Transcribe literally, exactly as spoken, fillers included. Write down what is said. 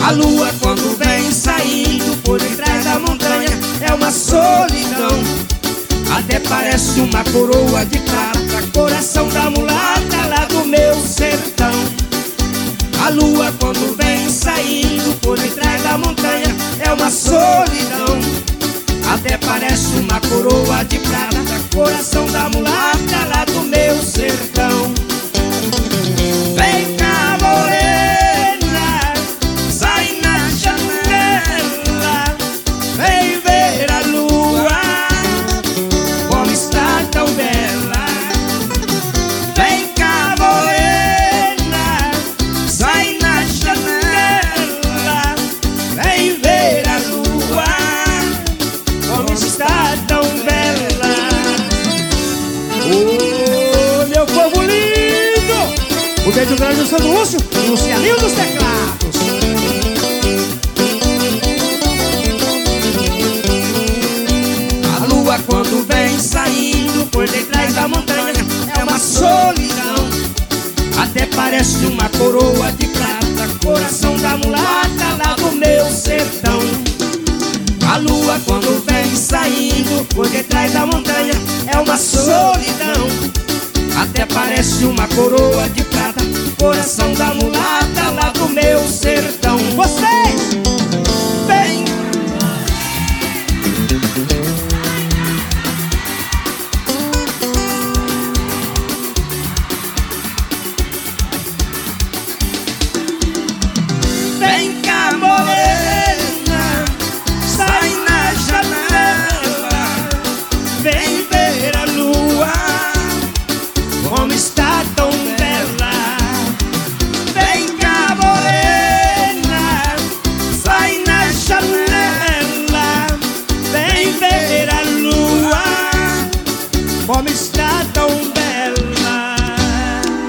A lua quando vem saindo por detrás da montanha é uma solidão. Até parece uma coroa de prata, coração da mulata lá do meu sertão. A lua quando vem saindo por detrás da montanha é uma solidão. Até parece uma coroa de prata, coração da mulata lá do meu sertão. Vem cá, morena, sai na janela, vem ver a lua, como está tão bela. Vem cá, morena, sai na janela, vem ver a lua, como está tão bela. Ô, meu povo lindo! O beijo grande do São Lúcio, Lucianinho dos teclados. A lua quando vem saindo por detrás da montanha é uma solidão. Até parece uma coroa de prata, coração da mulata lá do meu sertão. A lua quando vem saindo por detrás da montanha é uma solidão. Até parece uma coroa de prata, coração da mulata lá do meu sertão. Vocês! Vem! Vem cá, morena, sai na janela, vem ver a lua, como está tão bela. Vem cá, morena, sai na janela, vem ver a lua, como está